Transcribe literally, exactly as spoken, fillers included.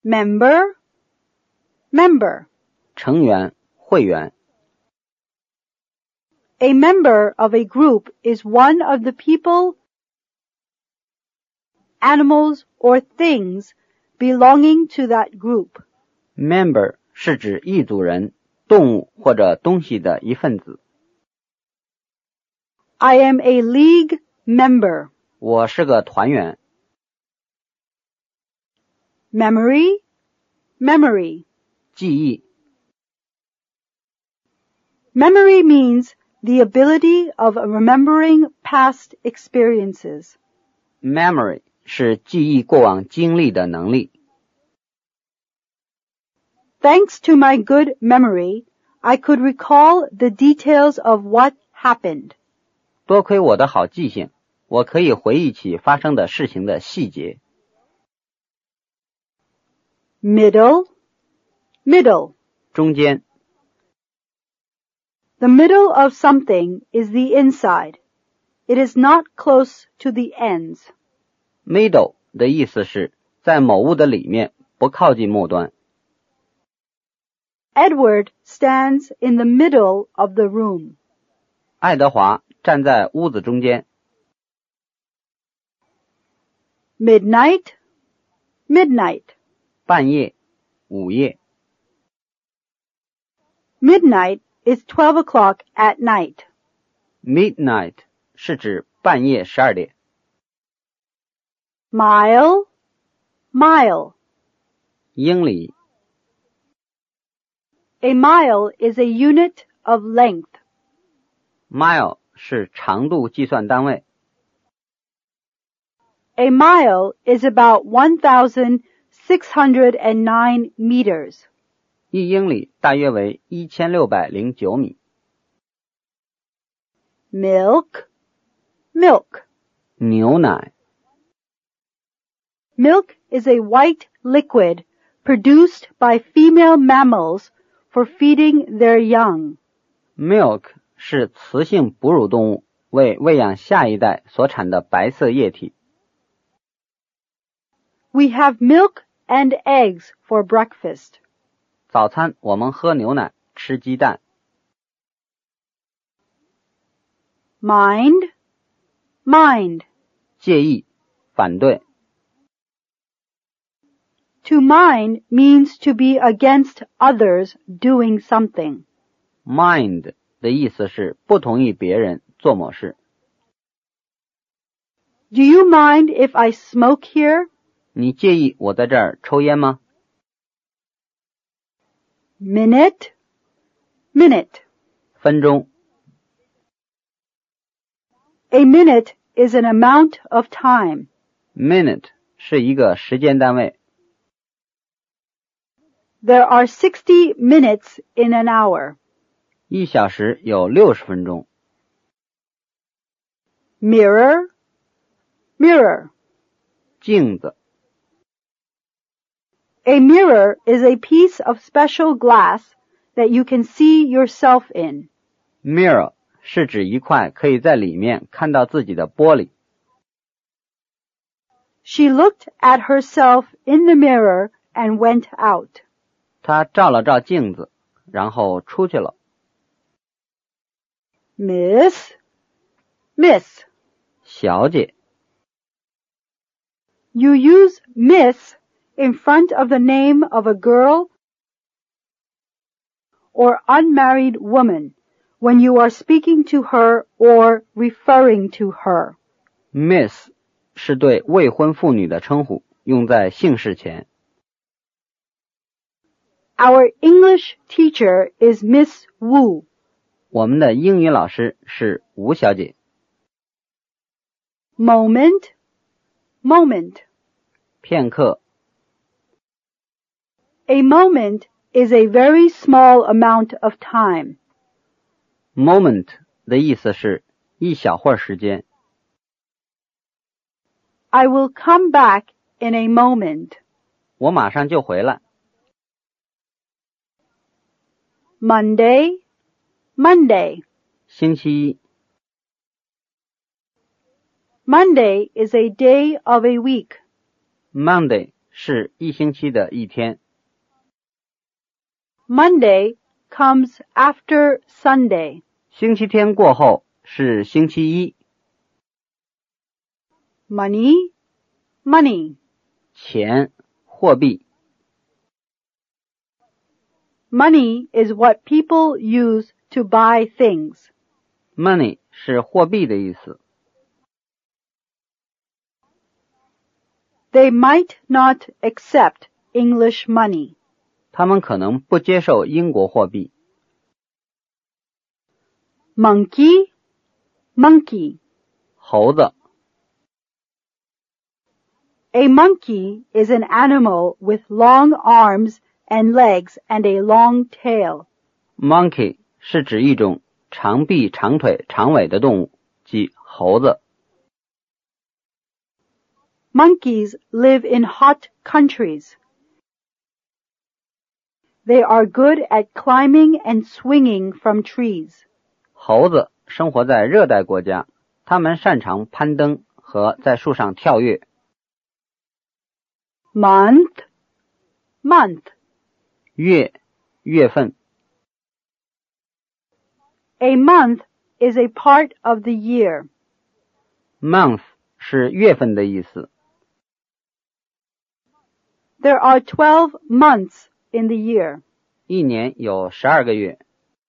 member, member. 成员，会员。 A member of a group is one of the people, animals, or things belonging to that group. Member 是指一组人、动物或者东西的一份子。 I am a league member. 我是个团员。 Memory, memory. 记忆。 Memory means the ability of remembering past experiences. Memory 是记忆过往经历的能力。 Thanks to my good memory, I could recall the details of what happened. 多亏我的好记性，我可以回忆起发生的事情的细节。 Middle, middle. 中间。 The middle of something is the inside. It is not close to the ends. Middle 的意思是在某物的里面，不靠近末端。 Edward stands in the middle of the room. 爱德华站在屋子中间。 Midnight, midnight. 半夜，午夜。 Midnight is twelve o'clock at night. Midnight 是指半夜十二点。 Mile, mile. 英里。 A mile is a unit of length. Mile 是长度计算单位。 A mile is about one thousand six hundred nine meters. 一英里大约为一千六百零九米。 Milk, milk. 牛奶。 Milk is a white liquid produced by female mammals for feeding their young. Milk 是雌性哺乳动物为喂养下一代所产的白色液体。 We have milk and eggs for breakfast. 早餐我们喝牛奶，吃鸡蛋。 Mind, mind. 介意，反对。 To mind means to be against others doing something. Mind 的意思是不同意别人做某事。 Do you mind if I smoke here? 你介意我在这儿抽烟吗？ Minute, minute. 分钟。 A minute is an amount of time. Minute 是一个时间单位。 There are sixty minutes in an hour. 一小时有六十分钟。 Mirror, mirror. 镜子。 A mirror is a piece of special glass that you can see yourself in. Mirror 是指一块可以在里面看到自己的玻璃。 She looked at herself in the mirror and went out. 她照了照镜子，然后出去了。 Miss, miss. 小姐。 You use miss in front of the name of a girl or unmarried woman when you are speaking to her or referring to her. Miss 是对未婚妇女的称呼，用在姓氏前。 Our English teacher is Miss Wu. 我们的英语老师是吴小姐。 Moment, moment. 片刻。 A moment is a very small amount of time. Moment 的意思是一小会儿时间。 I will come back in a moment. 我马上就回来。 Monday, Monday. 星期一。 Monday is a day of a week. Monday 是一星期的一天。 Monday comes after Sunday. 星期天过后是星期一。 Money, money. 钱，货币。 Money is what people use to buy things. Money 是货币的意思。 They might not accept English money. 他们可能不接受英国货币。 Monkey, monkey. 猴子。 A monkey is an animal with long arms and legs and a long tail. Monkey 是指一种长臂、长腿、长尾的动物，即猴子。 Monkeys live in hot countries. They are good at climbing and swinging from trees. 猴子生活在热带国家，它们擅长攀登和在树上跳跃。 Month, month. 月，月份。 A month is a part of the year. Month 是月份的意思。 There are twelve months in the year. 一年有十二个月。